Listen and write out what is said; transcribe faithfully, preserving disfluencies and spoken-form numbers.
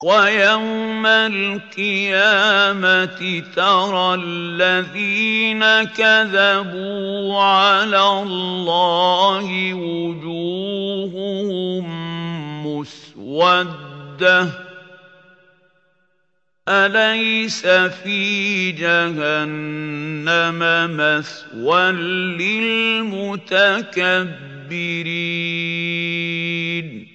وَيَوْمَ الْقِيَامَةِ تَرَى الَّذِينَ كَذَبُوا عَلَى اللَّهِ وُجُوهُهُم مُّسْوَدَّةٌ ۚ أَلَيْسَ فِي جَهَنَّمَ مَثْوًى لِّلْمُتَكَبِّرِينَ